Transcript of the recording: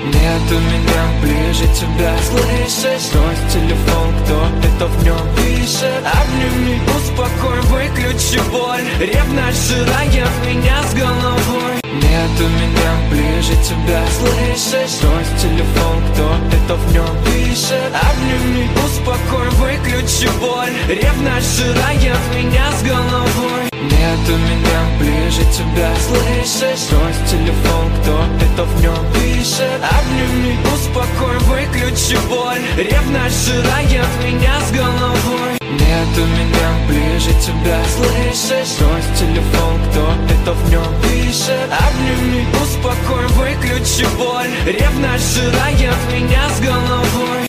Нет у меня ближе тебя, слышишь? Брось телефон, кто это в нем пишет? Обними, успокой, выключи боль. Ревность сжирает меня с головой. Нет у меня ближе тебя, слышишь? Брось телефон, кто это в нем пишет? Обними, успокой, выключи боль. Ревность сжирает меня с головой. Нет у меня ближе тебя, слышишь? Брось телефон, кто это в нем пишет? Обними, успокой, выключи боль. Ревность сжирает меня с головой. Нет у меня ближе тебя, слышишь? Брось телефон, кто это в нем пишет? Обними, успокой, выключи боль. Ревность сжирает меня с головой.